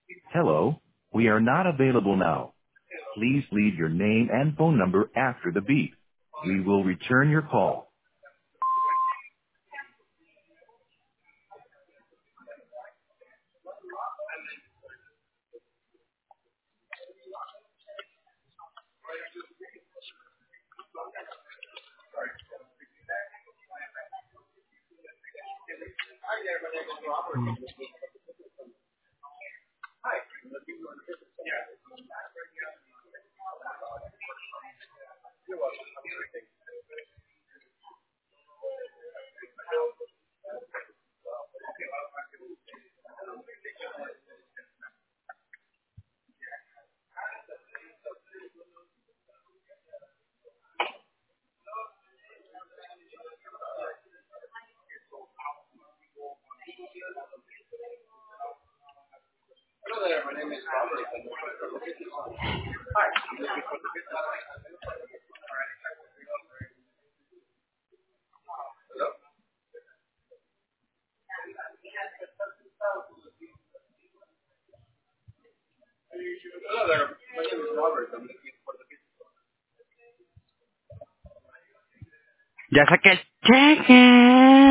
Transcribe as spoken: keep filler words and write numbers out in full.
Hello, we are not available now. Please leave your name and phone number after the beep. We will return your call. Ya saqué el cheque.